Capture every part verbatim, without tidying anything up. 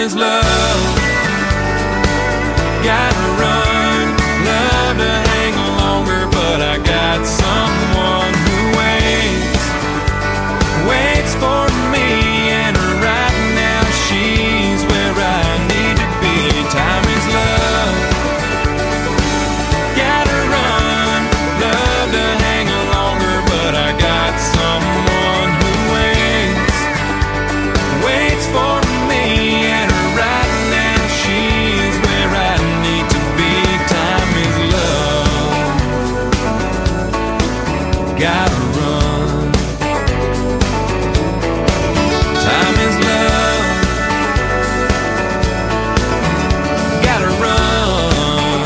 is love. Gotta run, love to hang longer, but I got someone who waits, waits for me, and right now she's where I need to be. Time is love. Gotta run, love to hang longer, but I got someone who waits, waits for me, and right now she's where I need to be. Time is love. Gotta run. Time is love. Gotta run.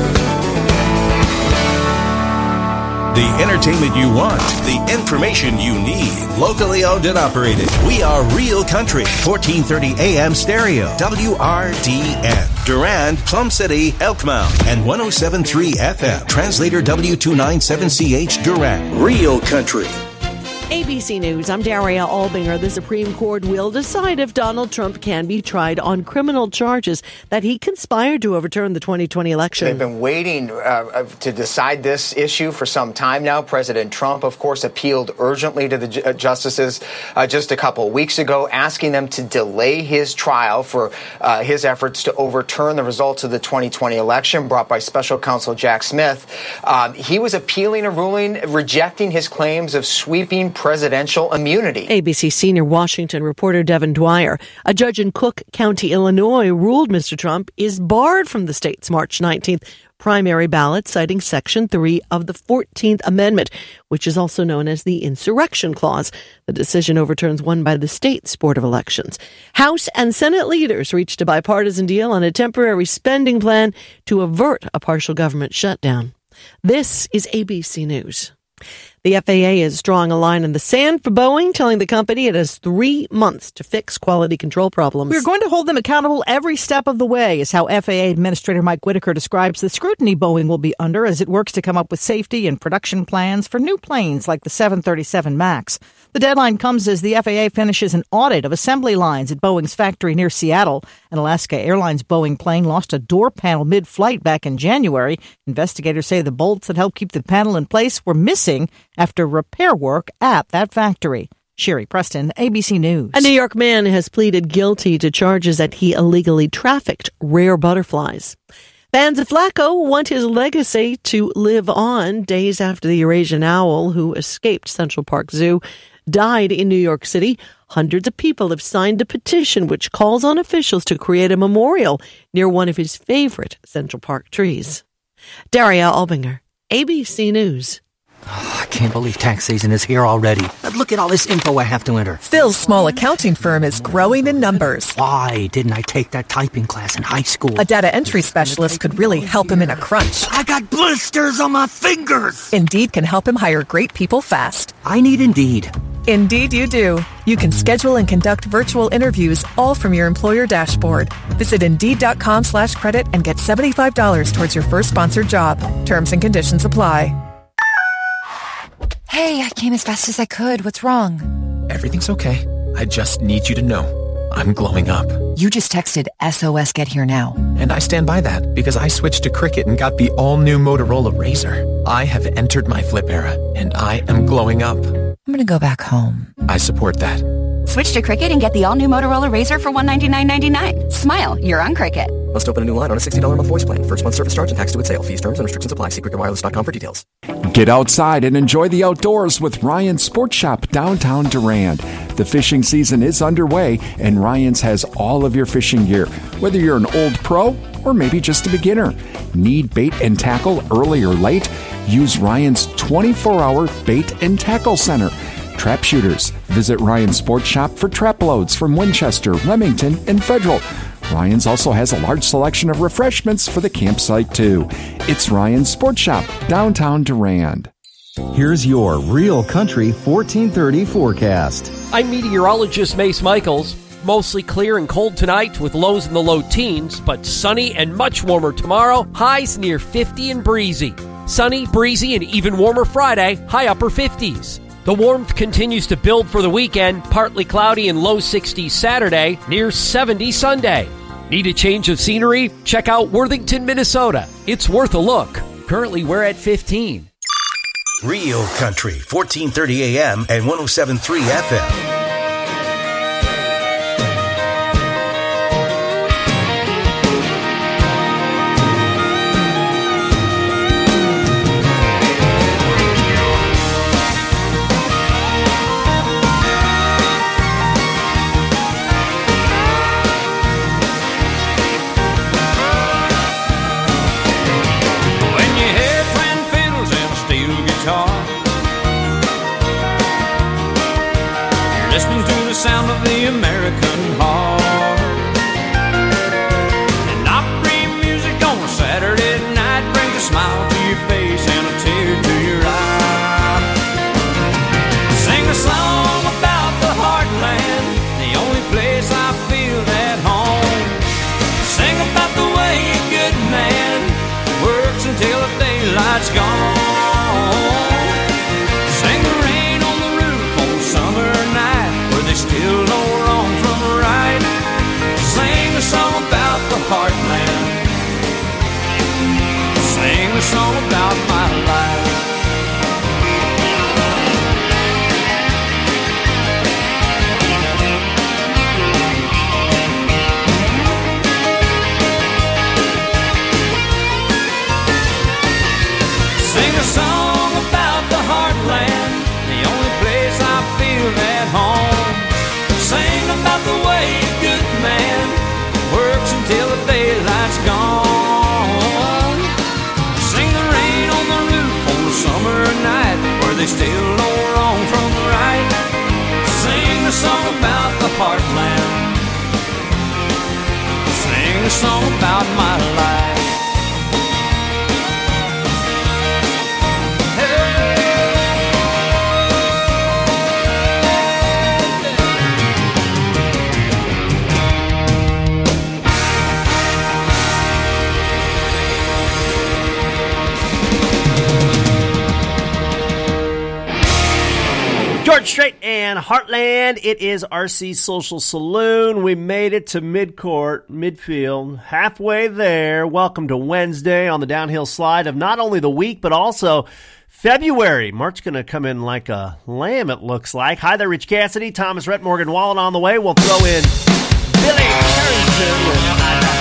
The entertainment you want, the information you need. Locally owned and operated. We are Real Country. fourteen thirty A M stereo. W R D N. Durand, Plum City, Elkmount. And one oh seven point three F M. Translator W two ninety-seven C H Durand. Real Country. A B C News, I'm Daria Albinger. The Supreme Court will decide if Donald Trump can be tried on criminal charges that he conspired to overturn the twenty twenty election. They've been waiting uh, to decide this issue for some time now. President Trump, of course, appealed urgently to the ju- uh, justices uh, just a couple of weeks ago, asking them to delay his trial for uh, his efforts to overturn the results of the twenty twenty election brought by special counsel Jack Smith. Um, he was appealing a ruling rejecting his claims of sweeping presidential immunity. A B C senior Washington reporter Devin Dwyer. A judge in Cook County, Illinois, ruled Mister Trump is barred from the state's March nineteenth primary ballot, citing Section three of the fourteenth Amendment, which is also known as the Insurrection Clause. The decision overturns one by the state's Board of Elections. House and Senate leaders reached a bipartisan deal on a temporary spending plan to avert a partial government shutdown. This is A B C News. The F A A is drawing a line in the sand for Boeing, telling the company it has three months to fix quality control problems. We're going to hold them accountable every step of the way, is how F A A Administrator Mike Whitaker describes the scrutiny Boeing will be under as it works to come up with safety and production plans for new planes like the seven thirty-seven MAX. The deadline comes as the F A A finishes an audit of assembly lines at Boeing's factory near Seattle. An Alaska Airlines Boeing plane lost a door panel mid-flight back in January. Investigators say the bolts that help keep the panel in place were missing after repair work at that factory. Sherry Preston, A B C News. A New York man has pleaded guilty to charges that he illegally trafficked rare butterflies. Fans of Flacco want his legacy to live on days after the Eurasian owl, who escaped Central Park Zoo, died in New York City. Hundreds of people have signed a petition which calls on officials to create a memorial near one of his favorite Central Park trees. Daria Albinger, A B C News. Oh, I can't believe tax season is here already. Look at all this info I have to enter. Phil's small accounting firm is growing in numbers. Why didn't I take that typing class in high school? A data entry specialist could really help him in a crunch. I got blisters on my fingers. Indeed can help him hire great people fast. I need Indeed. Indeed you do. You can schedule and conduct virtual interviews all from your employer dashboard. Visit Indeed.com slash credit and get seventy-five dollars towards your first sponsored job. Terms and conditions apply. Hey, I came as fast as I could. What's wrong? Everything's okay. I just need you to know I'm glowing up. You just texted S O S Get Here Now. And I stand by that because I switched to Cricket and got the all-new Motorola Razr. I have entered my flip era, and I am glowing up. I'm gonna go back home. I support that. Switch to Cricket and get the all-new Motorola Razr for one hundred ninety-nine dollars and ninety-nine cents. Smile, you're on Cricket. Must open a new line on a sixty dollars a month voice plan. First month service charge and tax due at sale. Fees, terms, and restrictions apply. See cricket wireless dot com for details. Get outside and enjoy the outdoors with Ryan's Sports Shop downtown Durand. The fishing season is underway, and Ryan's has all of your fishing gear. Whether you're an old pro or maybe just a beginner. Need bait and tackle early or late? Use Ryan's twenty-four hour Bait and Tackle Center. Trap shooters, visit Ryan's Sports Shop for trap loads from Winchester, Remington, and Federal. Ryan's also has a large selection of refreshments for the campsite, too. It's Ryan's Sports Shop, downtown Durand. Here's your Real Country fourteen thirty forecast. I'm meteorologist Mace Michaels. Mostly clear and cold tonight with lows in the low teens, but sunny and much warmer tomorrow, highs near fifty and breezy. Sunny, breezy, and even warmer Friday, high upper fifties. The warmth continues to build for the weekend. Partly cloudy and low sixties Saturday, near seventy Sunday. Need a change of scenery? Check out Worthington, Minnesota. It's worth a look. Currently, we're at fifteen. Real Country, fourteen thirty A M and one oh seven point three F M. Sound of the American heart, and Opry music on a Saturday night brings a smile to your face and a tear to your eye. Sing a song about the heartland, the only place I feel at home. Sing about the way a good man works until the daylight's gone. Sing the rain on the roof on a summer night, they still know wrong from right. Sing a song about the heartland. Sing a song about my life. Sing a song about the heartland, the only place I feel at home. Sing about the way a good man works until the daylight's gone. Sing the rain on the roof on a summer night where they still know wrong from right. Sing a song about the heartland. Sing a song about my life. George Strait and Heartland. It is R C Social Saloon. We made it to midcourt, midfield, halfway there. Welcome to Wednesday on the downhill slide of not only the week, but also February. March going to come in like a lamb, it looks like. Hi there, Rich Cassidy, Thomas Rhett, Morgan Wallen on the way. We'll throw in Billy Carrington with I Got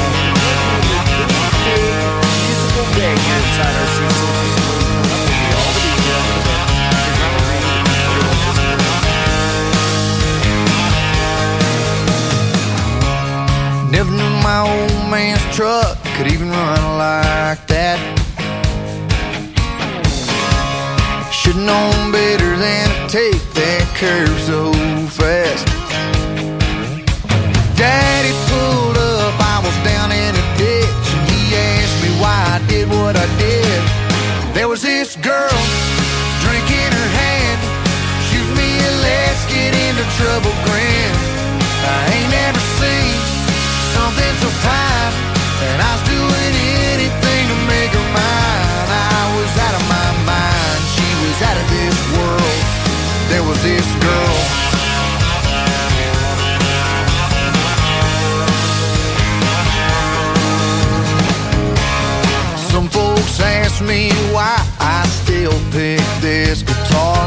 to Musical Day here inside R C Social Saloon. All the details. Never knew my old man's truck could even run like that. Should've known better than to take that curve so fast. Daddy pulled up, I was down in a ditch, and he asked me why I did what I did. There was this girl, drink in her hand, shoot me a let's get into trouble grin. I ain't never seen something so fine, and I was doing anything to make her mine. I was out of my mind, she was out of this world. There was this girl. Some folks ask me why I still pick this guitar.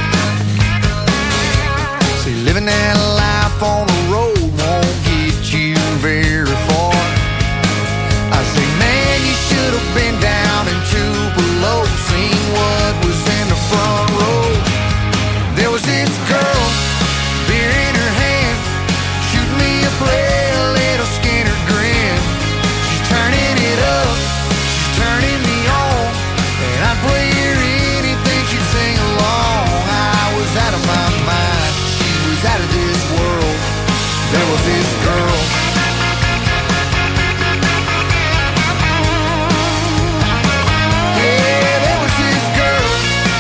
See, living that life on the road won't get you very far. I say, man, you should have been down in Tupelo, seen what was in the front row. There was this girl, beer in her hand, shooting me a pale little Skinner grin. She's turning it up, she's turning me on, and I'd play her anything she'd sing along. I was out of my mind, she was out of this world. There was this girl. Yeah, there was this girl.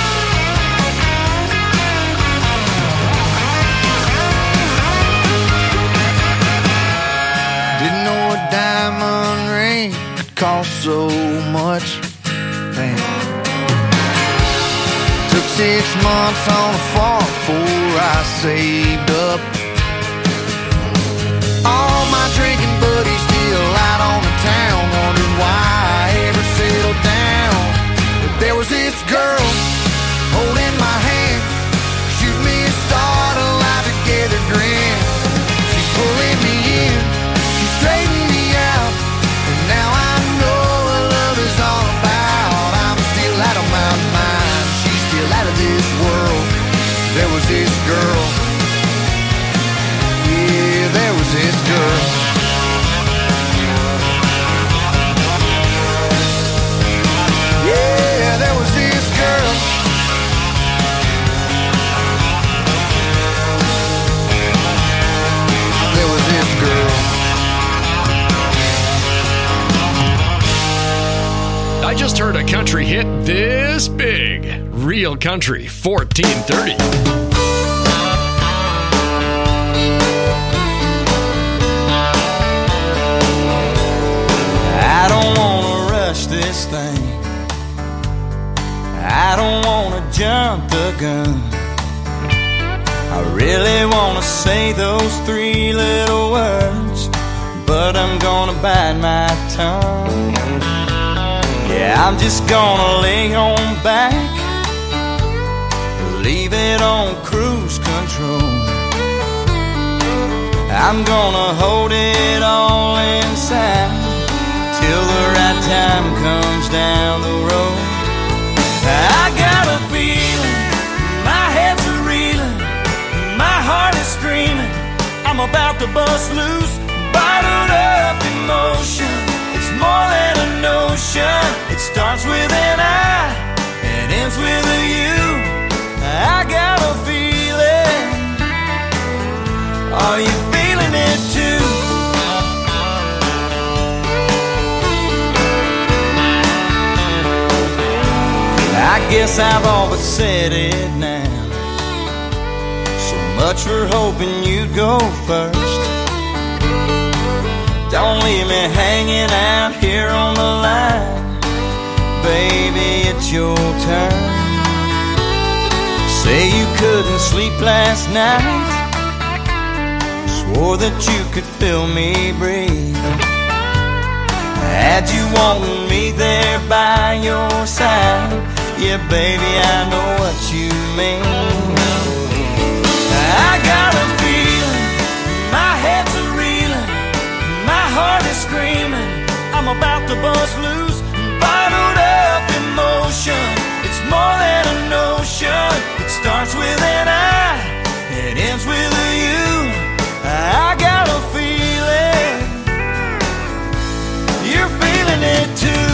Didn't know a diamond ring could cost so much. Man. Took six months on a farm before I saved up. All my drinking buddies still out on the town, wondered why I ever settled down. But there was this girl holding my hand, shoot me a start, a life together grin. She's pulling me in, she's straightening me out, and now I know what love is all about. I'm still out of my mind, she's still out of this world. There was this girl, yeah, there was this girl. Yeah, there was this girl. There was this girl. I just heard a country hit this big. Real Country fourteen thirty. I don't wanna rush this thing, I don't wanna jump the gun. I really wanna say those three little words, but I'm gonna bite my tongue. Yeah, I'm just gonna lay on back, leave it on cruise control. I'm gonna hold it all inside till the right time comes down the road. I got a feeling, my head's a reeling, my heart is screaming, I'm about to bust loose, bottled up emotion. It's more than a notion, it starts with an I and ends with a you. I got a feeling, are you feeling it too? I guess I've all but said it now. So much for hoping you'd go first. Don't leave me hanging out here on the line. Baby, it's your turn. Say you couldn't sleep last night, swore that you could feel me breathe. Had you wanting me there by your side, yeah, baby, I know what you mean. I got a feeling, my head's a reeling, my heart is screaming, I'm about to bust loose, bottled up emotion. It's more than a notion, it starts with an I, it ends with a you. I got a feeling, you're feeling it too.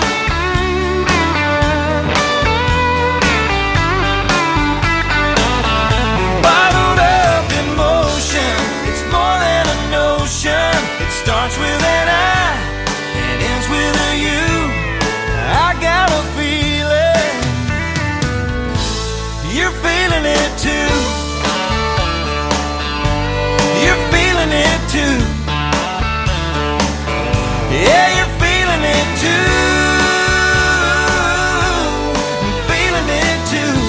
It starts with an I, it ends with a you. I got a feeling, you're feeling it too. You're feeling it too. Yeah, you're feeling it too. I'm feeling it too.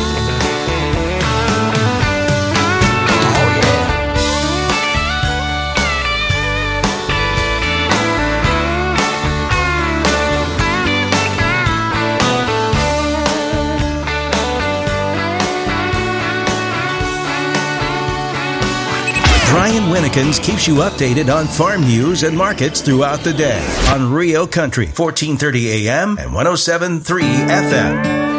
Brian Winnekins keeps you updated on farm news and markets throughout the day on Real Country, fourteen thirty A M and one oh seven point three F M.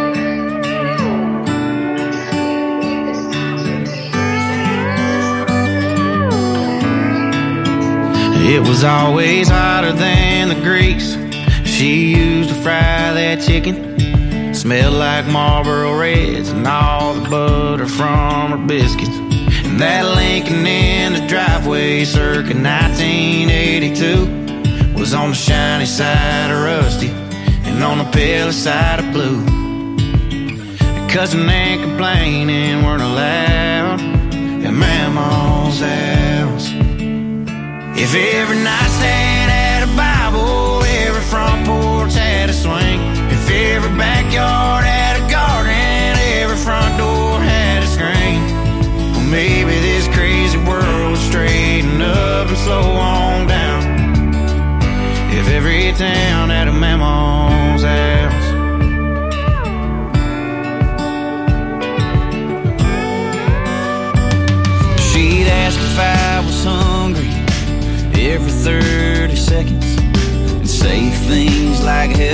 It was always hotter than the grease she used to fry that chicken. Smelled like Marlboro Reds and all the butter from her biscuits. And that Lincoln in the driveway circa nineteen eighty-two was on the shiny side of rusty and on the pale side of blue. Cussing and complaining weren't allowed at Mama's house. If every nightstand had a Bible, every front porch had a swing, if every backyard had a garden, every front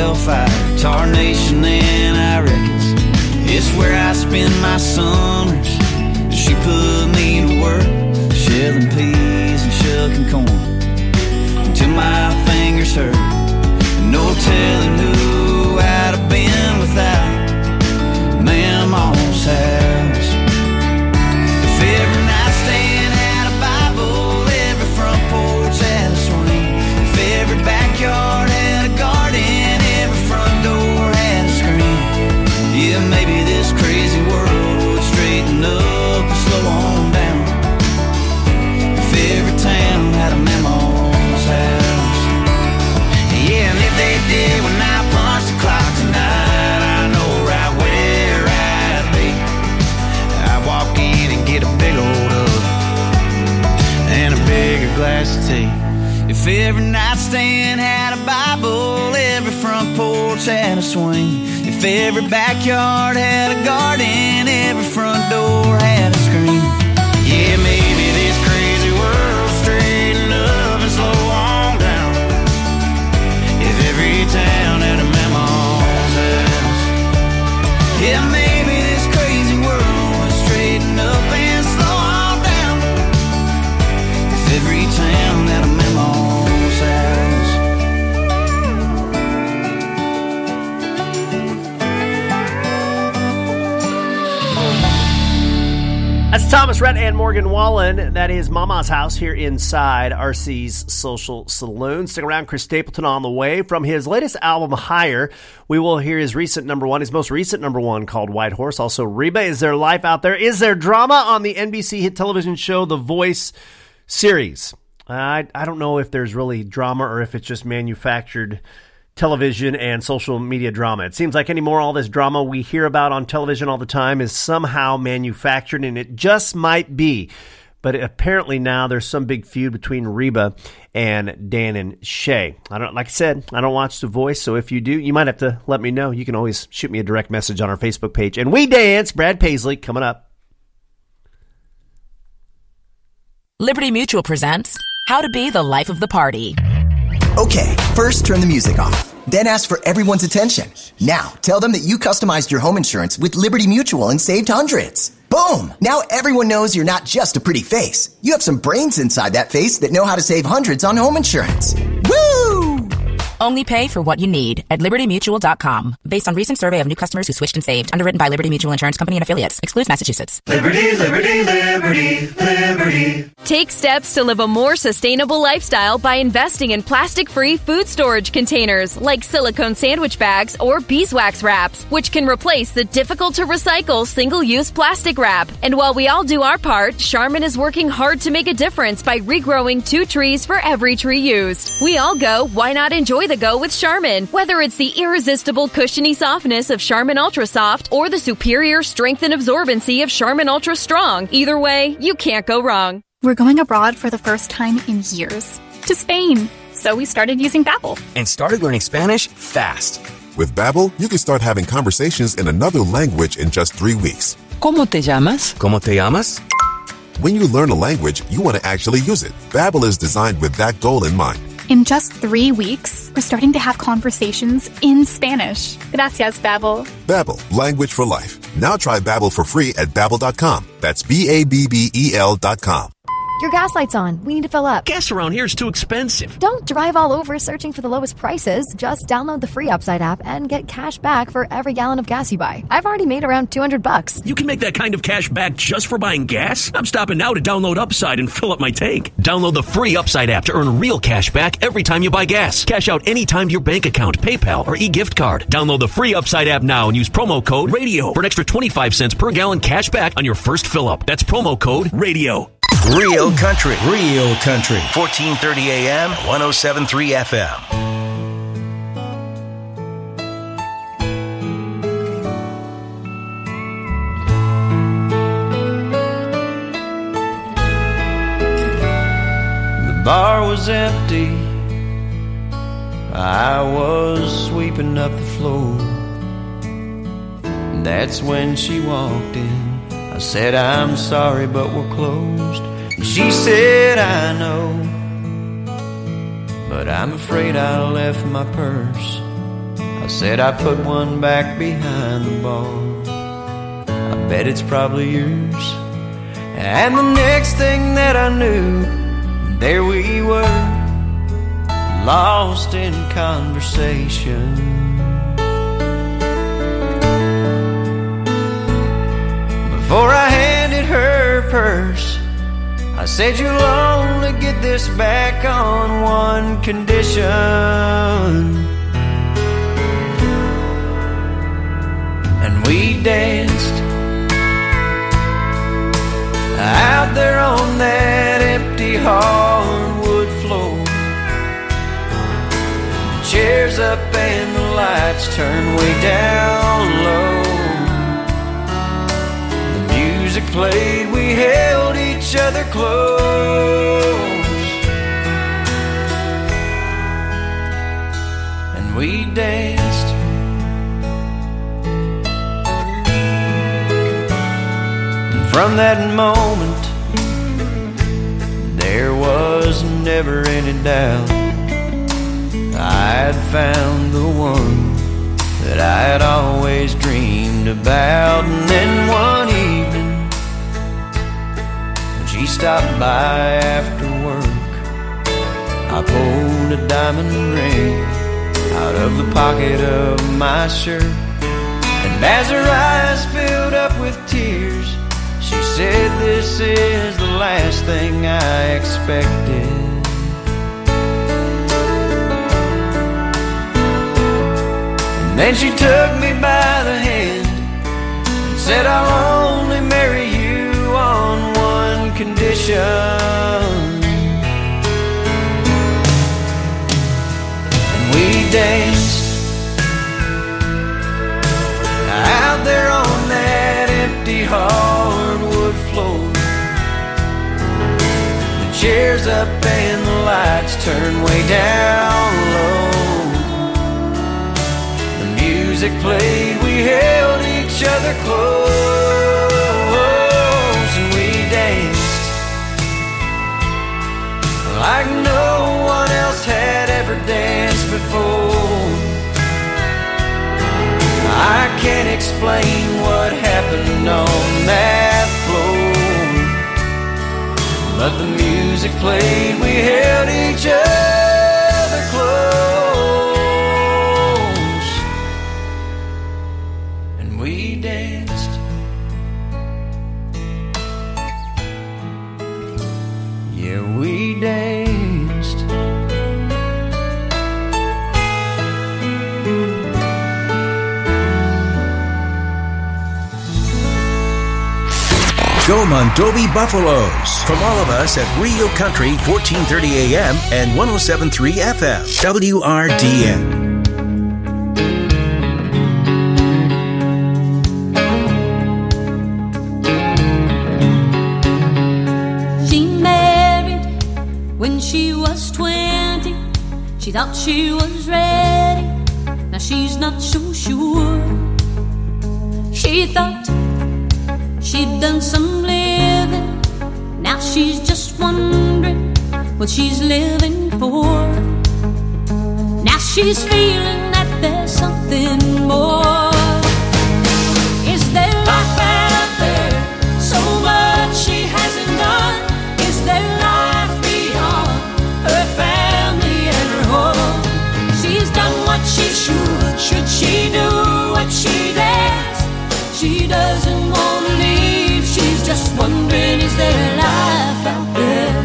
hellfire, tarnation, and I reckons it's where I spend my summers. She put me to work, shelling peas and shucking corn, till my fingers hurt. No telling who I'd have been without Mama's house. If every nightstand had a Bible, every front porch had a swing, if every backyard had a garden, every front door had a screen, yeah, maybe this crazy world would straighten up and slow on down. If every town had a Mama's house, yeah, and if they did when I punch the clock tonight, I know right where I'd be. I'd walk in and get a big old hug and a bigger glass of tea. If every nightstand had a Bible, every front porch had a swing, if every backyard had a garden, every front door had a screen, yeah, maybe this crazy world straighten up and slow on down. If every town had a Mama's house, yeah, maybe this crazy world would straighten up and slow on down. If every town had a Mama's house. That's Thomas Rhett and Morgan Wallen. That is Mama's House here inside R C's Social Saloon. Stick around, Chris Stapleton on the way. From his latest album, Higher, we will hear his recent number one, his most recent number one called White Horse. Also, Reba, Is There Life Out There? Is there drama on the N B C hit television show The Voice series? I, I don't know if there's really drama or if it's just manufactured television and social media drama. It seems like anymore all this drama we hear about on television all the time is somehow manufactured, and it just might be. But apparently now there's some big feud between Reba and Dan and Shay. I don't, like I said, I don't watch The Voice, so if you do, you might have to let me know. You can always shoot me a direct message on our Facebook page. And we dance, Brad Paisley, coming up. Liberty Mutual presents How to Be the Life of the Party. Okay, first turn the music off, then ask for everyone's attention. Now, tell them that you customized your home insurance with Liberty Mutual and saved hundreds. Boom! Now everyone knows you're not just a pretty face. You have some brains inside that face that know how to save hundreds on home insurance. Woo! Only pay for what you need at liberty mutual dot com. Based on recent survey of new customers who switched and saved. Underwritten by Liberty Mutual Insurance Company and affiliates. Excludes Massachusetts. Liberty, liberty, liberty, liberty. Take steps to live a more sustainable lifestyle by investing in plastic-free food storage containers like silicone sandwich bags or beeswax wraps, which can replace the difficult-to-recycle single-use plastic wrap. And while we all do our part, Charmin is working hard to make a difference by regrowing two trees for every tree used. We all go, why not enjoy the go with Charmin? Whether it's the irresistible cushiony softness of Charmin Ultra Soft or the superior strength and absorbency of Charmin Ultra Strong, either way, you can't go wrong. We're going abroad for the first time in years. To Spain. So we started using Babbel. And started learning Spanish fast. With Babbel, you can start having conversations in another language in just three weeks. ¿Cómo te llamas? ¿Cómo te llamas? When you learn a language, you want to actually use it. Babbel is designed with that goal in mind. In just three weeks, we're starting to have conversations in Spanish. Gracias, Babbel. Babbel, language for life. Now try Babbel for free at babbel dot com. That's B A B B E L dot com. Your gas light's on. We need to fill up. Gas around here is too expensive. Don't drive all over searching for the lowest prices. Just download the free Upside app and get cash back for every gallon of gas you buy. I've already made around two hundred bucks. You can make that kind of cash back just for buying gas? I'm stopping now to download Upside and fill up my tank. Download the free Upside app to earn real cash back every time you buy gas. Cash out anytime to your bank account, PayPal, or e-gift card. Download the free Upside app now and use promo code RADIO for an extra twenty-five cents per gallon cash back on your first fill up. That's promo code RADIO. Real Country, Real Country, fourteen thirty A M, one oh seven point three F M. The bar was empty. I was sweeping up the floor. That's when she walked in. I said, I'm sorry, but we're closed. And she said, I know, but I'm afraid I left my purse. I I said I put one back behind the bar. I bet it's probably yours. And the next thing that I knew, there we were, lost in conversation. Before I handed her purse, I said, you'll only get this back on one condition. And we danced out there on that empty hardwood floor. The chairs up and the lights turned way down low. The music played, we held each other close, and we danced. From that moment, there was never any doubt I'd found the one that I had always dreamed about. And then one evening, when she stopped by after work, I pulled a diamond ring out of the pocket of my shirt. And as her eyes filled up with tears, she said, this is the last thing I expected. And then she took me by the hand and said, I'll only marry you on one condition. And we danced out there on that empty hardwood floor. The chairs up and the lights turned way down low. The music played, we held each other close, and we danced like no one else had ever danced before. I can't explain what happened on that floor, but the music played, we held each other close, and we danced. Yeah, we danced. Go Mondovi Buffaloes from all of us at Real Country fourteen thirty A M and one oh seven point three F M W R D N. She married when she was twenty. She thought she was ready. Now she's not so sure. She thought she'd done some living. Now she's just wondering what she's living for. Now she's feeling that there's something more. Is there life out there? So much she hasn't done. Is there life beyond her family and her home? She's done what she should. Should she do what she dares? She doesn't want to leave. She's just wondering, is there life out there?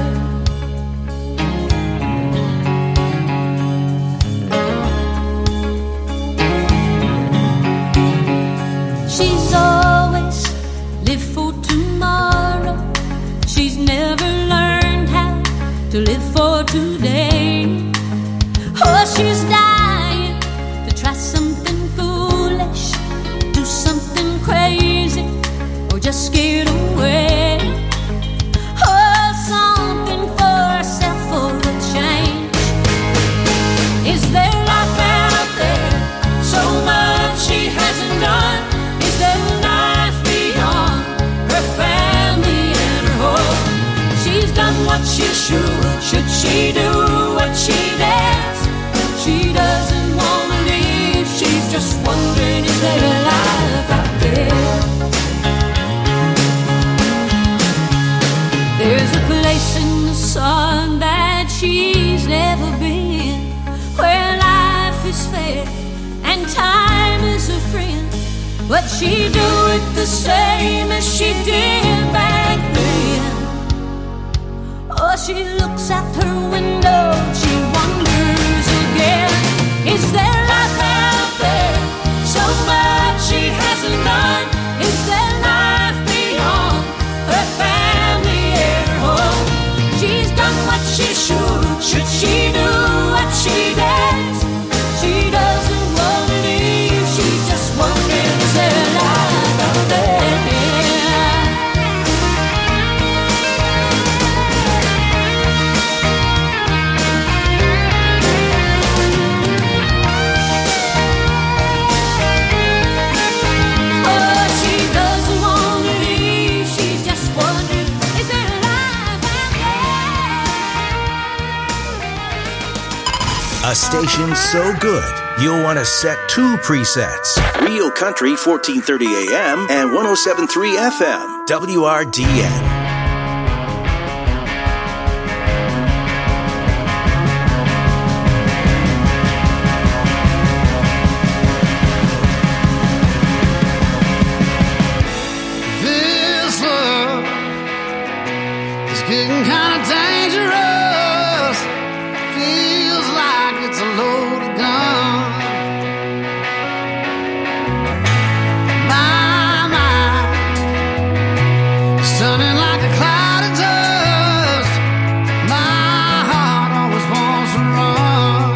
She's always lived for tomorrow. She's never learned how to live for today. Oh, she's dying to try something foolish, do something crazy, or just get away. Oh, something for herself for a change. Is there life out there? So much she hasn't done. Is there life beyond her family and her home? She's done what she should. Should she do what she dares? She doesn't want to leave. She but she do it the same as she did back then. Oh, she looks out her window, she wonders again, is there life out there? So much she hasn't done. Is there life beyond her family at home? She's done what she should. Should she do what she does? She doesn't want to leave. She just wonders, is there life out there? A station so good, you'll want to set two presets. Real Country fourteen thirty A M and one oh seven point three F M, W R D N. Getting kind of dangerous. Feels like it's a loaded gun. My mind is turning like a cloud of dust. My heart always wants to run.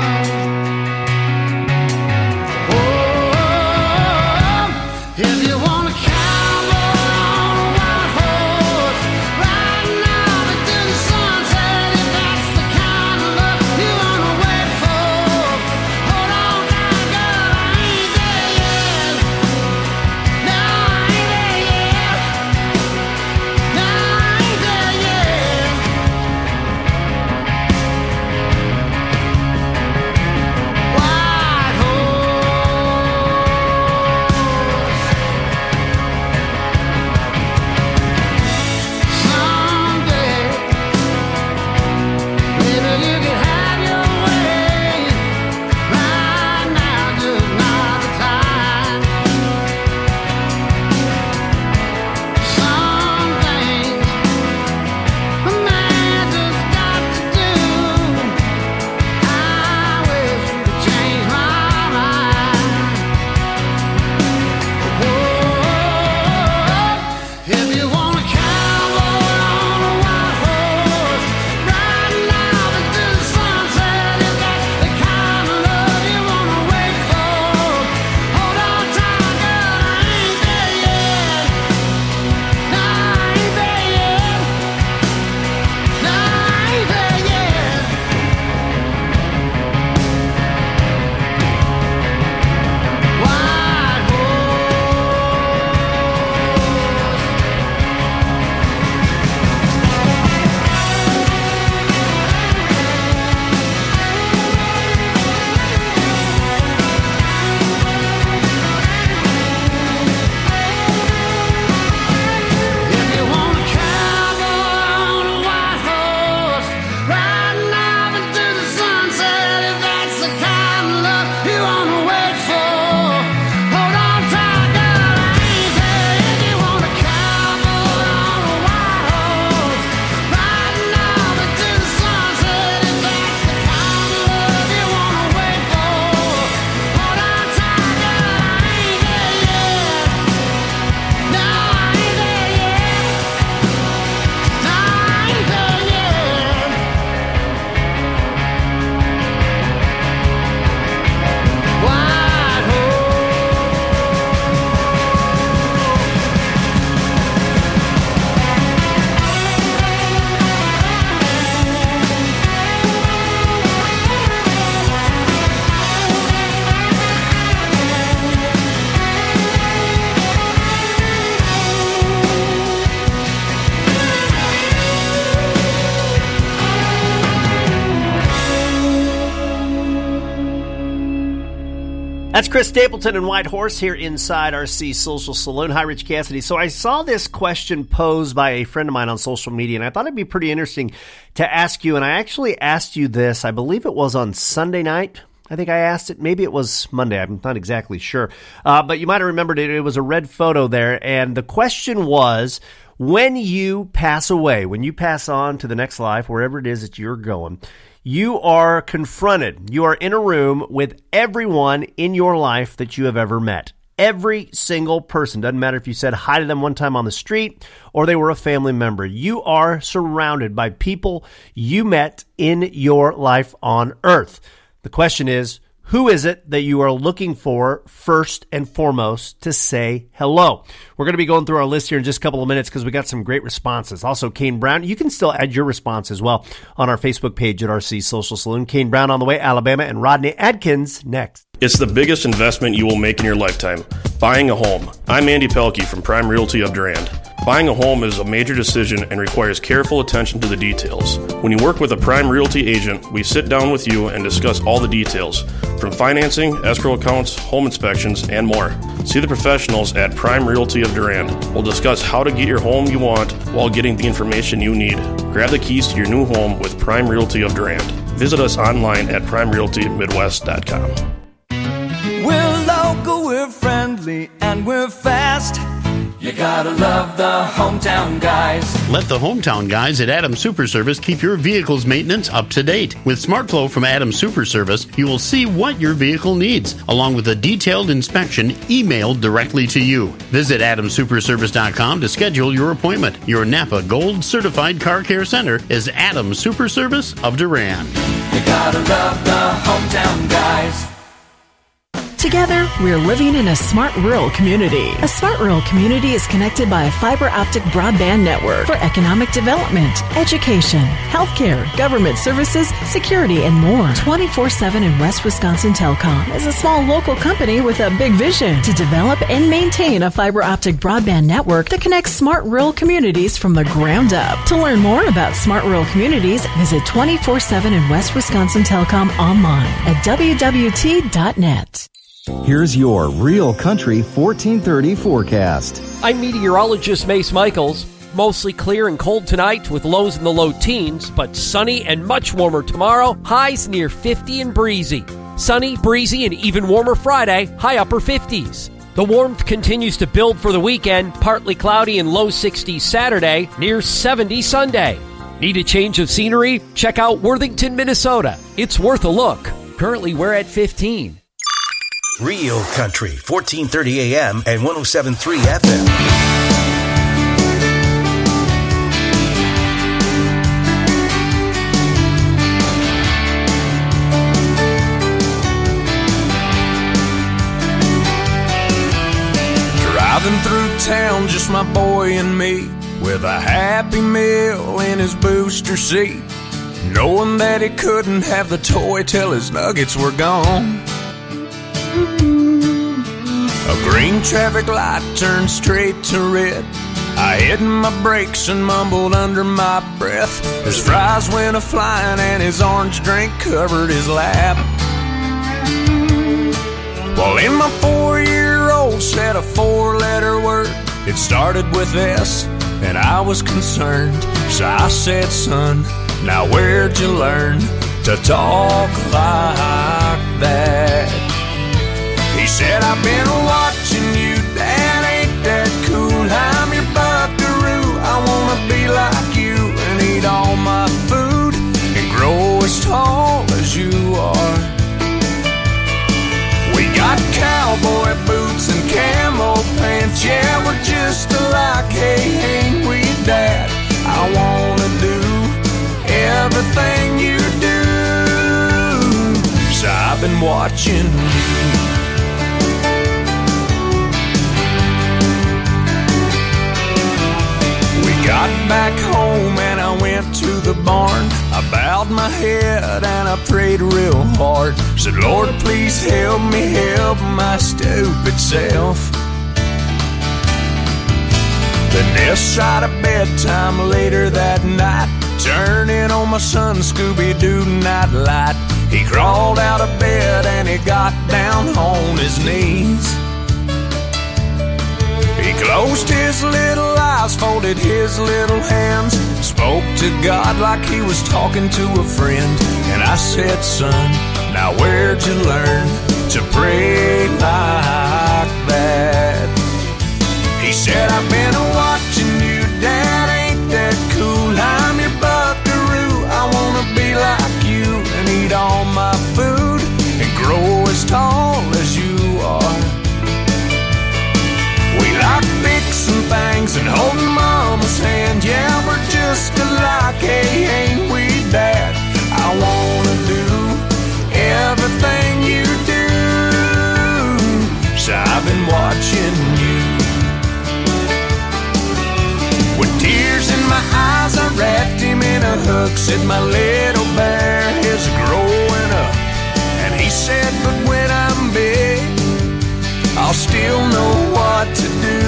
Oh, if you want to cowboy on a white horse, right now into the sunset, if that's the kind of love you want to wait for. Hold on now, girl, I ain't there yet. No, I ain't there yet. No, I ain't there yet. White someday, maybe you could have your way. Right now, just not the time. Some things a man just got to do. I wish you could change my mind. Whoa, if you want a cowboy on a white horse, riding out into the sunset, if that's the kind of love you want to wait for. Hold on tight, girl, I ain't there yet. No, I ain't there yet. No, I ain't there yet. White If you want a cowboy on a white horse, riding out into the sunset, if that's the kind of love you want to wait for. Hold on tight, girl, I ain't there. If you want a cowboy on a white horse, riding out into the sunset, if that's the kind of love you want to wait for. Hold on tight, girl, I ain't there yet. No, I ain't there yet. No, I ain't there yet. White That's Chris Stapleton and White Horse here inside R C Social Saloon. Hi, Rich Cassidy. So I saw this question posed by a friend of mine on social media, and I thought it'd be pretty interesting to ask you. And I actually asked you this, I believe it was on Sunday night I think I asked it. Maybe it was Monday. I'm not exactly sure. Uh, but you might have remembered it. It was a red photo there. And the question was, when you pass away, when you pass on to the next life, wherever it is that you're going, you are confronted. You are in a room with everyone in your life that you have ever met. Every single person. Doesn't matter if you said hi to them one time on the street or they were a family member. You are surrounded by people you met in your life on earth. The question is, who is it that you are looking for first and foremost to say hello? We're going to be going through our list here in just a couple of minutes because we got some great responses. Also, Kane Brown, you can still add your response as well on our Facebook page at R C Social Saloon. Kane Brown on the way, Alabama, and Rodney Adkins next. It's the biggest investment you will make in your lifetime, buying a home. I'm Andy Pelkey from Prime Realty of Durand. Buying a home is a major decision and requires careful attention to the details. When you work with a Prime Realty agent, we sit down with you and discuss all the details, from financing, escrow accounts, home inspections, and more. See the professionals at Prime Realty of Durand. We'll discuss how to get your home you want while getting the information you need. Grab the keys to your new home with Prime Realty of Durand. Visit us online at prime realty midwest dot com. We're local, we're friendly, and we're fast. You gotta love the hometown guys. Let the hometown guys at Adams Super Service keep your vehicle's maintenance up to date. With SmartFlow from Adams Super Service, you will see what your vehicle needs, along with a detailed inspection emailed directly to you. Visit adams super service dot com to schedule your appointment. Your Napa Gold Certified Car Care Center is Adams Super Service of Durand. You gotta love the hometown guys. Together, we're living in a smart rural community. A smart rural community is connected by a fiber optic broadband network for economic development, education, healthcare, government services, security, and more. twenty-four seven in West Wisconsin Telecom is a small local company with a big vision to develop and maintain a fiber optic broadband network that connects smart rural communities from the ground up. To learn more about smart rural communities, visit twenty-four seven in West Wisconsin Telecom online at w w t dot net. Here's your Real Country fourteen thirty forecast. I'm meteorologist Mace Michaels. Mostly clear and cold tonight with lows in the low teens, but sunny and much warmer tomorrow, highs near fifty and breezy. Sunny, breezy, and even warmer Friday, high upper fifties. The warmth continues to build for the weekend, partly cloudy and low sixties Saturday, near seventy Sunday. Need a change of scenery? Check out Worthington, Minnesota. It's worth a look. Currently, we're at fifteen. Real Country, fourteen thirty A M and one oh seven point three F M. Driving through town, just my boy and me, with a Happy Meal in his booster seat, knowing that he couldn't have the toy till his nuggets were gone. A green traffic light turned straight to red. I hit my brakes and mumbled under my breath. His fries went a-flying and his orange drink covered his lap. Well, in my four-year-old said a four-letter word. It started with S, and I was concerned. So I said, son, now where'd you learn to talk like that? He said, I've been watching you, Dad, ain't that cool? I'm your buckaroo, I wanna be like you and eat all my food and grow as tall as you are. We got cowboy boots and camo pants, yeah, we're just alike, hey, ain't we, Dad? I wanna do everything you do, so I've been watching you. Got back home and I went to the barn. I bowed my head and I prayed real hard. Said, Lord, please help me help my stupid self. Then this side of bedtime later that night, turning on my son Scooby-Doo night light. He crawled out of bed and he got down on his knees. He closed his little eyes, folded his little hands, spoke to God like he was talking to a friend. And I said, son, now Now where'd you learn to pray like that? He said, I've been watching you, Dad, ain't that cool? I'm your buckaroo, I wanna be like you and eat all my food and grow as tall as you are. We like fixing things and holding Mama's hand. Yeah, we're just alike, hey, ain't we, Dad? I wanna do everything you do, so I've been watching you. With tears in my eyes, I wrapped him in a hook. Said my little bear is growing up. And he said, but when I'm big, I'll still know what to do.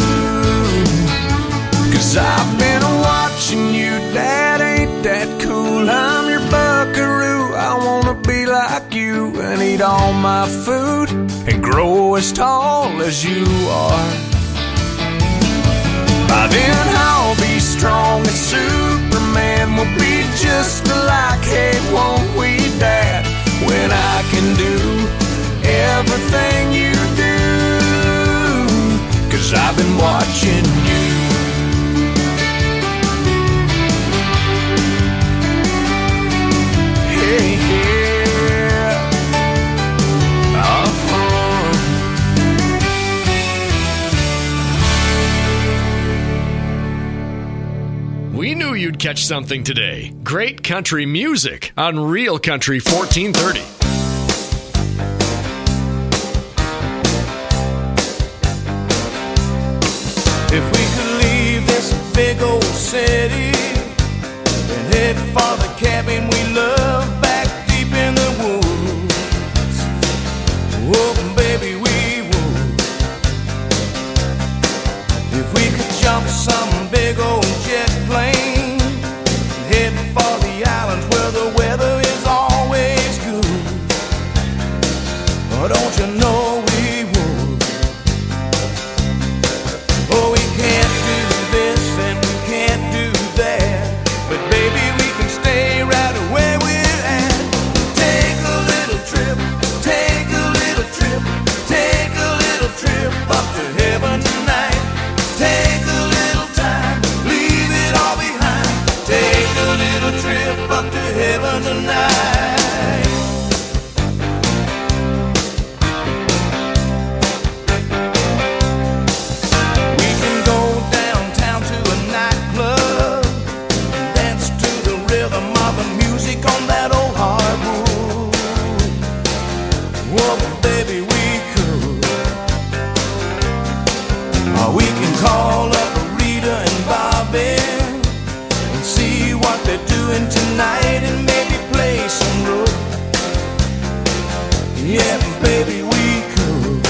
Cause I've been watching you, Dad, ain't that cool? I'm your buckaroo, I wanna be like you and eat all my food and grow as tall as you are. By then I'll be strong as Superman. We'll be just alike, hey, won't we, Dad? When I can do everything you do, cause I've been watching you. Hey, yeah. Uh-huh. We knew you'd catch something today. Great country music on Real Country fourteen thirty. If we could leave this big old city and head for the cabin we love back deep in the woods, oh, baby, we would. If we could jump some big old jet plane and head for the islands where the weather is always good, oh, don't you know we would? Oh, we can't do this and we can't do that, but baby, we can stay right where we're at. Take a little trip, take a little trip, take a little trip up to heaven tonight. Take a little time, leave it all behind. Take a little trip up to heaven tonight. On that old hardwood, oh baby, we could. Or we can call up Rita and Bobby and see what they're doing tonight and maybe play some road. Yeah, baby, we could.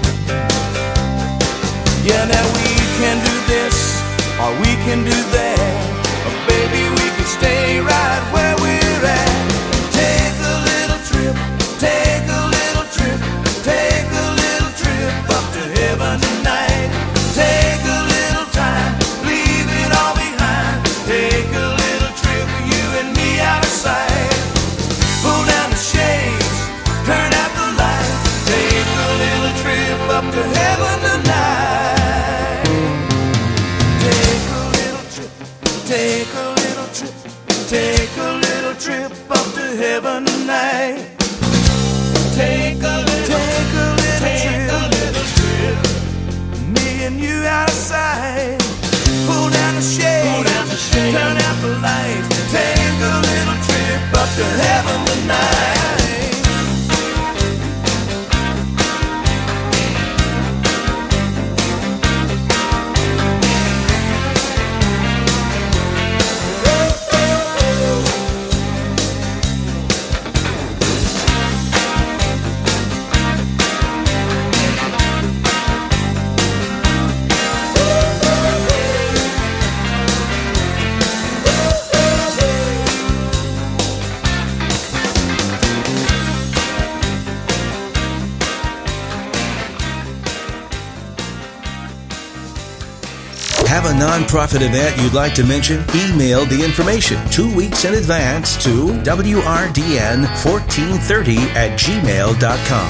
Yeah, now we can do this or we can do that, or baby, we can stay right where we're at. Take a little trip, take a little trip, take a little trip up to heaven tonight. Take a little time, leave it all behind. Take a little trip with you and me out of sight. Pull down the shades, turn out the lights. Take a little trip up to heaven tonight. Take a little trip, take a little trip, take a little trip up to heaven tonight. Take a little, take a little, take trip, a little trip. Me and you out of sight. Pull down the shades, pull down the shades, turn out the lights. Take a little trip up to heaven tonight. Have a nonprofit event you'd like to mention? Email the information two weeks in advance to W R D N fourteen thirty at gmail dot com.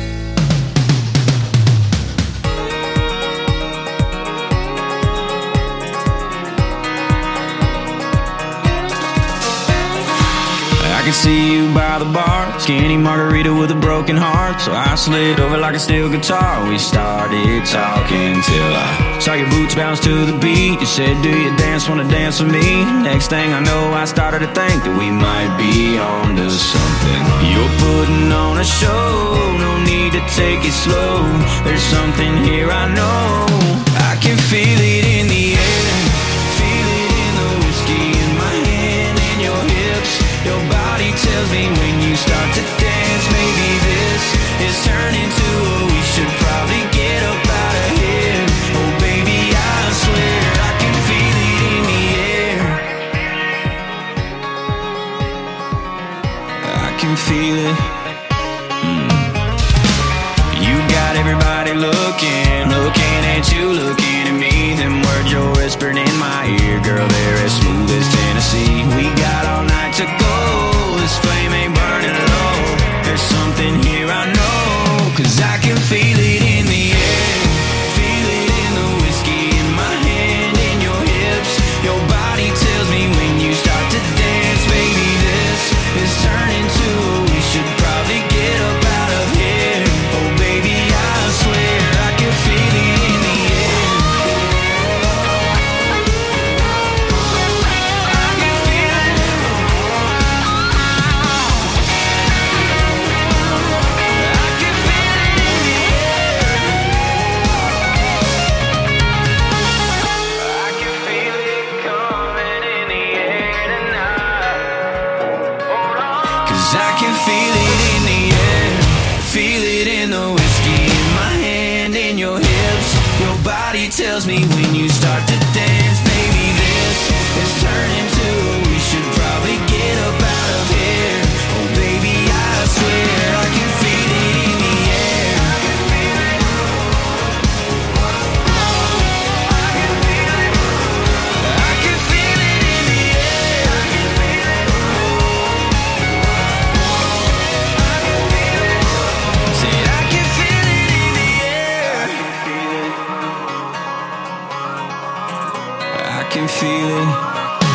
I can see you by the bar, skinny margarita with a broken heart. So I slid over like a steel guitar. We started talking till I saw your boots bounce to the beat. You said, do you dance, wanna dance with me? Next thing I know, I started to think that we might be on to something. You're putting on a show, no need to take it slow. There's something here I know. I can feel it in the air, feel it in the whiskey in my hand and your hips. Your body tells me when you start to dance, maybe this is turning to a we should probably get up out of here. Oh baby, I swear I can feel it in the air. I can feel it. Mm. You got everybody looking, looking at you, looking at me. Them words you're whispering in my ear, girl, they're as smooth as Tennessee. We got all night to go, this flame ain't burning low. There's something here I know, cause I can feel it in the air, feel it in the whiskey in my hand and your hips. Your body tells me when you start to dance, baby, this is turning to a we should probably get up out of here. Oh baby, I swear I can feel it in the air. I can feel it. I can feel it in the air. I can feel it coming in the air tonight. Hold on. Cause I can feel it in the air, feel it in the whiskey in my hand and your hips. Your body tells me when you start to dance, baby, this is turning to we should probably get up out of here. Oh baby, I swear I can feel it in the air. I can feel it in the air. Said I can feel it in the air. I can feel it.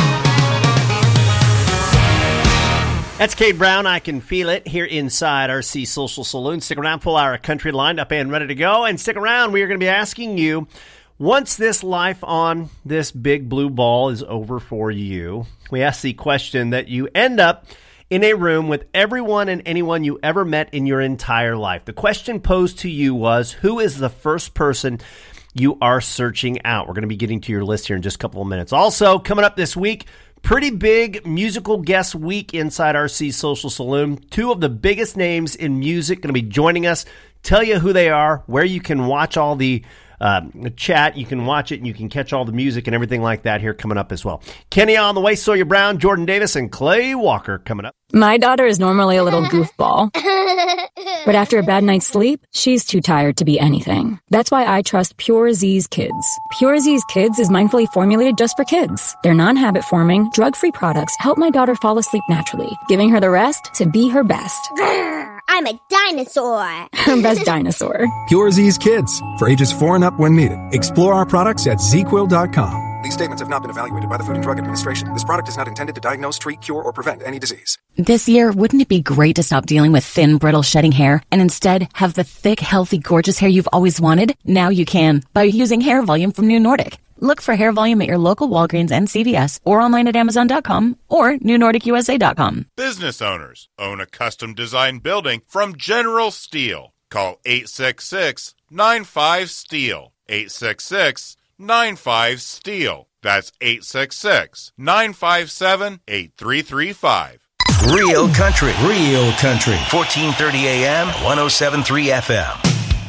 That's Kate Brown, I Can Feel It, here inside R C Social Saloon. Stick around, full hour of country lined up and ready to go. And stick around, we are going to be asking you, once this life on this big blue ball is over for you, we ask the question that you end up in a room with everyone and anyone you ever met in your entire life. The question posed to you was, who is the first person you are searching out? We're going to be getting to your list here in just a couple of minutes. Also, coming up this week, pretty big musical guest week inside R C Social Saloon. Two of the biggest names in music going to be joining us. Tell you who they are, where you can watch all the uh, chat. You can watch it and you can catch all the music and everything like that here coming up as well. Kenny on the way, Sawyer Brown, Jordan Davis, and Clay Walker coming up. My daughter is normally a little goofball, but after a bad night's sleep, she's too tired to be anything. That's why I trust Pure Z's Kids. Pure Z's Kids is mindfully formulated just for kids. Their non-habit forming, drug-free products help my daughter fall asleep naturally, giving her the rest to be her best. I'm a dinosaur. Her best dinosaur. Pure Z's Kids, for ages four and up when needed. Explore our products at z quill dot com. These statements have not been evaluated by the Food and Drug Administration. This product is not intended to diagnose, treat, cure, or prevent any disease. This year, wouldn't it be great to stop dealing with thin, brittle, shedding hair and instead have the thick, healthy, gorgeous hair you've always wanted? Now you can by using Hair Volume from New Nordic. Look for Hair Volume at your local Walgreens and C V S or online at amazon dot com or new nordic u s a dot com. Business owners own a custom-designed building from General Steel. Call eight six six, nine five, S T E E L. eight six six, nine five, S T E E L. That's eight six six, nine five seven, eight three three five. Real country, real country. fourteen thirty A M, one oh seven point three F M.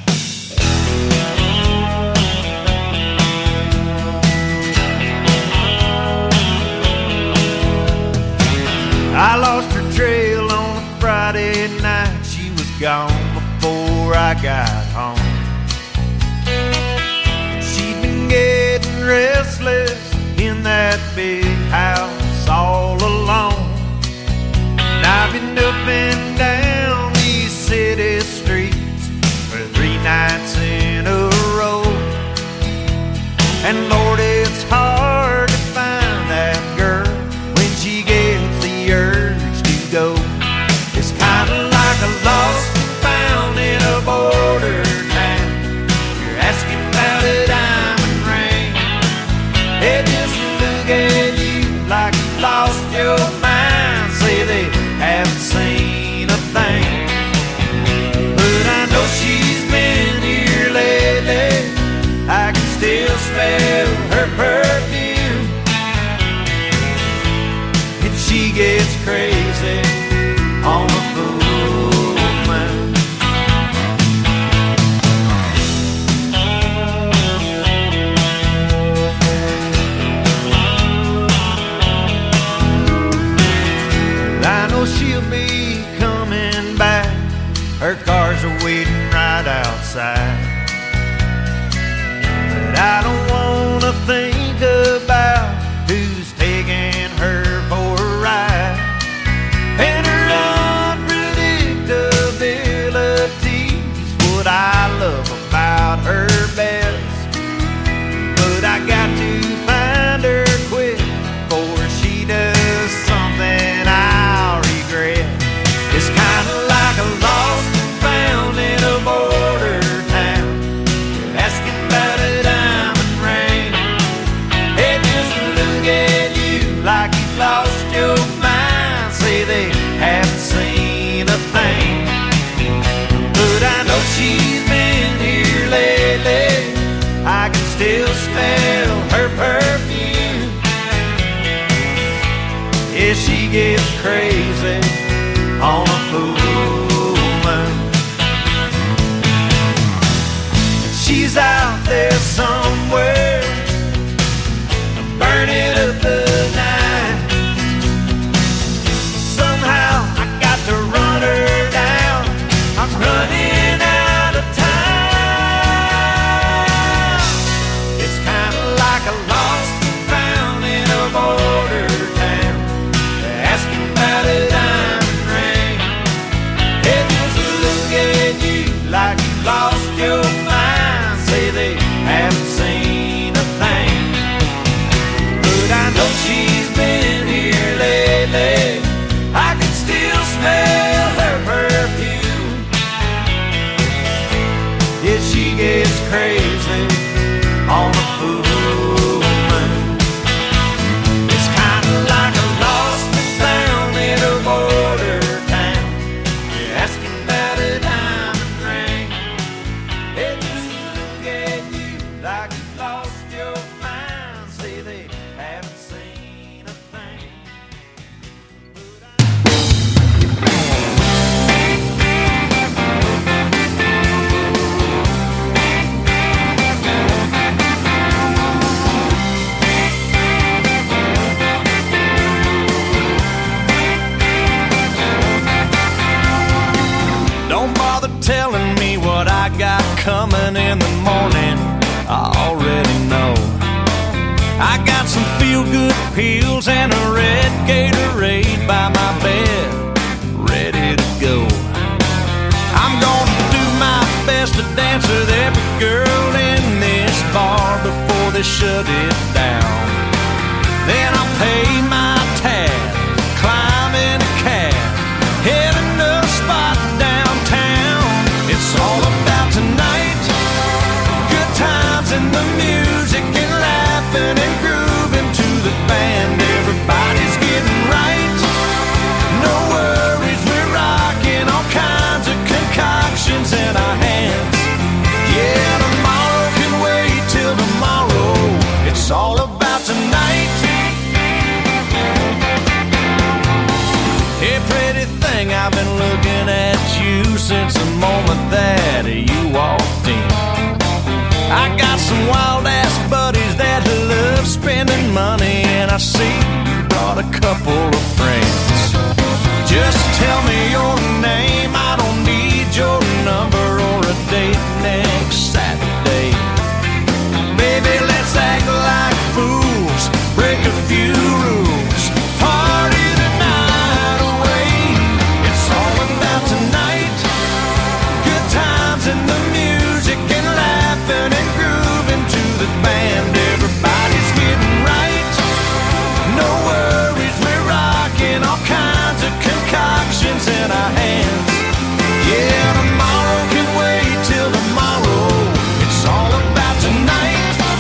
I lost her trail on a Friday night. She was gone before I got home. She'd been getting restless gets crazy on a full moon. She's out there somewhere, burning up the night. Somehow I got to run her down. I'm running out of time. It's kind of like a lost and found in a border town, asking about a diamond ring. They just look at you like you lost your mind. Say they haven't seen a thing, but I know she's been here lately. I can still smell her perfume. Yeah, she gets crazy on a full moon. It's kind of like a lost and found in a border town. You're asking about a diamond ring. They just look at you like you lost your mind. Say they haven't seen a thing. Don't bother telling me what I got coming in the morning. I already know. I got some feel-good pills and a red Gatorade by my bed, ready to go. I'm gonna do my best to dance with every girl in this bar before they shut it down. Then I'll pay my tab, climb in a cab, heading to a spot downtown. It's all about tonight, good times and the music and laughing and grooving to the band. Everybody's getting right, no worries, we're rocking all kinds of concoctions in our hands. Yeah, tomorrow can wait till tomorrow. It's all about tonight. Hey, pretty thing, I've been looking at you since the moment that you walked in. I got some wild-ass buddies that love spending money, and I see you brought a couple of friends. Just tell me your name, I don't need your number or a date next Saturday. Baby, let's act like fools, break a few rules, party the night away. It's all about tonight, good times and the music and laughing and grooving to the band. Everybody's getting right, no worries, we're rocking all kinds of concoctions in our hands. Yeah, tomorrow can wait till tomorrow. It's all about tonight.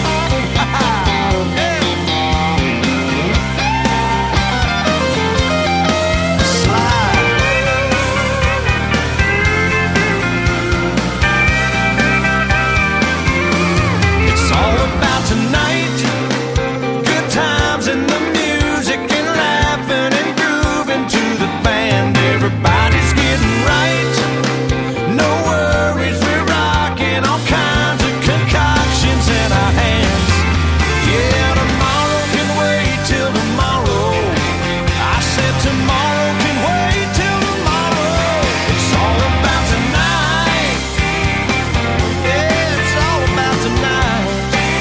It's all about tonight, good times and the music and laughing and grooving to the band. Everybody's getting right, no worries, we're rocking all kinds of concoctions in our hands. Yeah, tomorrow can wait till tomorrow. I said tomorrow can wait till tomorrow. It's all about tonight. Yeah, it's all about tonight.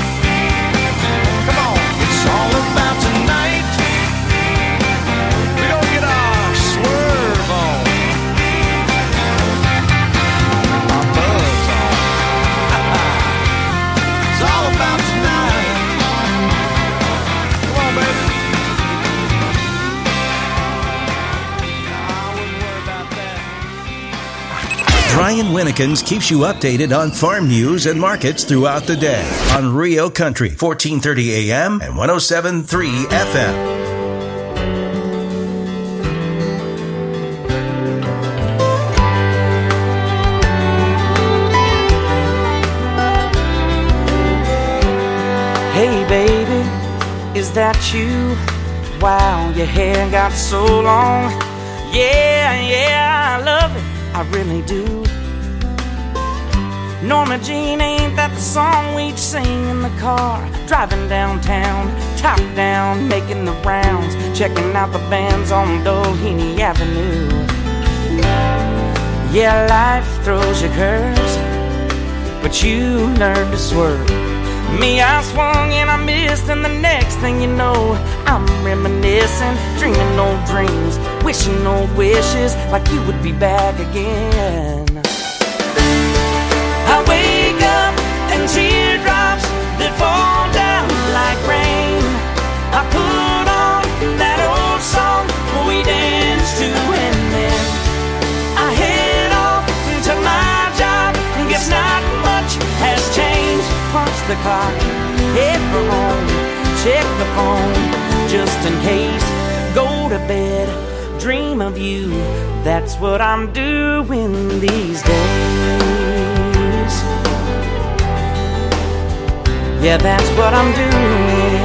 Come on, it's all about tonight. We're gonna get our swerve on, our buzz on. It's all about tonight. Come on, baby. Brian Winnekins keeps you updated on farm news and markets throughout the day on Rio Country, fourteen thirty A M and one oh seven point three F M. Hey baby, is that you? while your hair got so long. Yeah, yeah, I love it, I really do. Norma Jean, ain't that the song we'd sing in the car? Driving downtown, top down, making the rounds, checking out the bands on Doheny Avenue. Yeah, life throws you curves, but you learn to swerve. Me, I swung and I missed, and the next thing you know, I'm reminiscing, dreaming old dreams, wishing old wishes, like you would be back again. I wake up and teardrops that fall down like rain. I put on that old song we danced to, and then I head off to my job. Guess not much has changed. Punch the clock, head for home, check the phone just in case. Go to bed, dream of you. That's what I'm doing these days. Yeah, that's what I'm doing.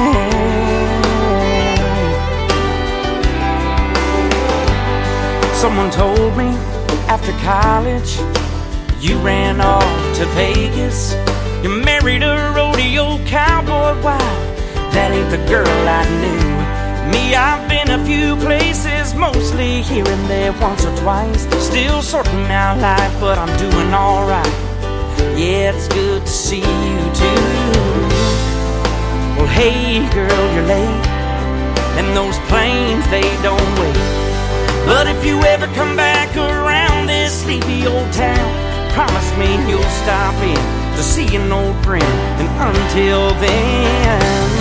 Someone told me after college you ran off to Vegas. You married a rodeo cowboy. Wow, that ain't the girl I knew. Me, I've been a few places, mostly here and there, once or twice. Still sorting out life, but I'm doing alright. Yeah, it's good to see you too. Well, hey girl, you're late, and those planes, they don't wait. But if you ever come back around this sleepy old town, promise me you'll stop in to see an old friend. And until then,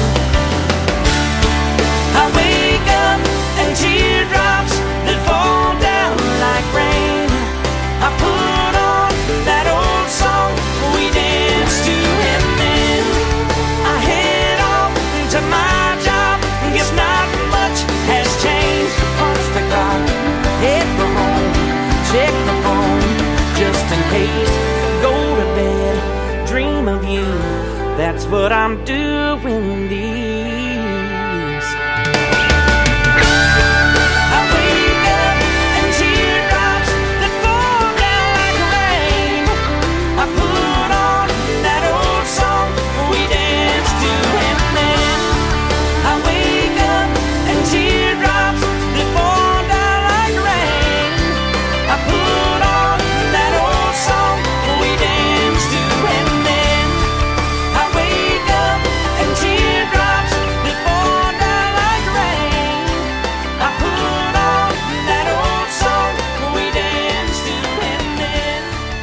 I wake up and teardrops that fall down like rain. I put on that old song we danced to, and then I head off to my job. Guess not much has changed. Punch the clock, head for home, check the phone just in case. Go to bed, dream of you. That's what I'm doing these. I wake up and teardrops that fall down like rain. I put on that old song we danced to, and then I wake up and teardrops that fall down like rain. I put on that old song we danced to, and then I wake up and teardrops that fall down like rain. I put on that old song we danced to, and then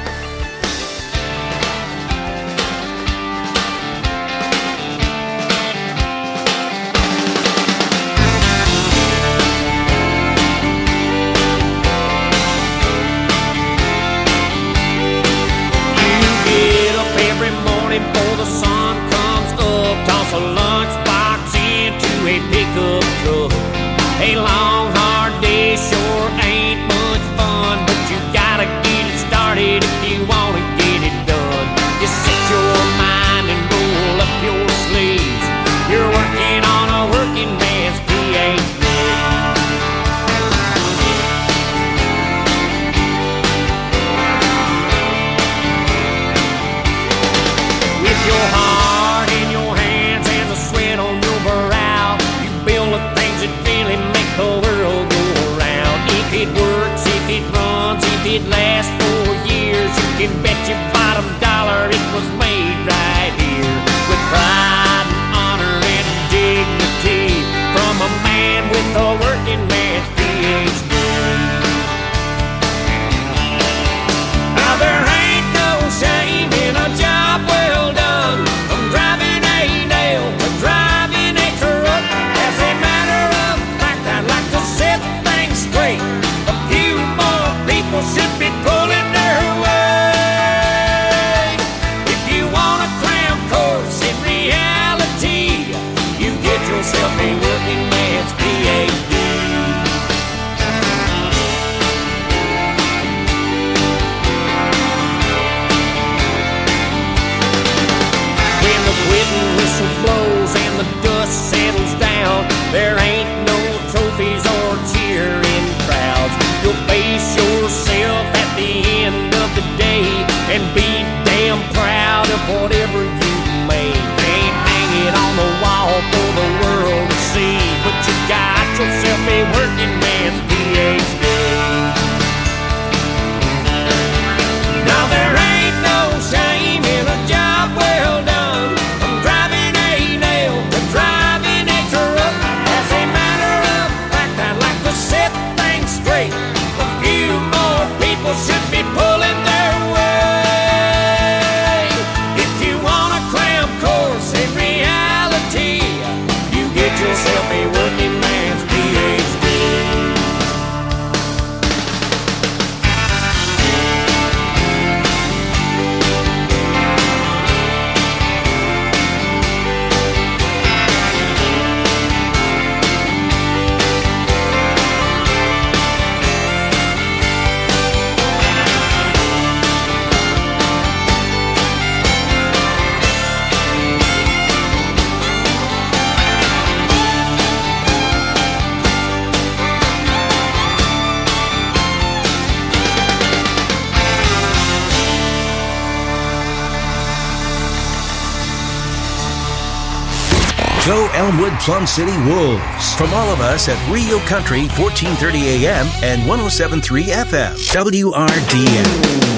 Get up every morning before the sun comes up, toss a lunchbox into a pickup truck. A long, hard day sure ain't much fun, but you gotta get it started if you wanna get it done. Just set your mind and roll up your sleeves. You're working on a working man's P H D. With your heart in your hands and the sweat on your brow, you build the things that really make the world go around. If it works, if it runs, if it lasts for years, you can bet your bottom dollar it was made right here. With pride and honor and dignity from a man with a working man's P H D. Now there ain't no shame in a job well done, from driving a nail to driving a truck. As a matter of fact, I'd like to set things straight. A few more people should be pulling their weight. Go Elmwood Plum City Wolves. From all of us at Real Country, fourteen thirty A M and one oh seven point three F M. W R D N.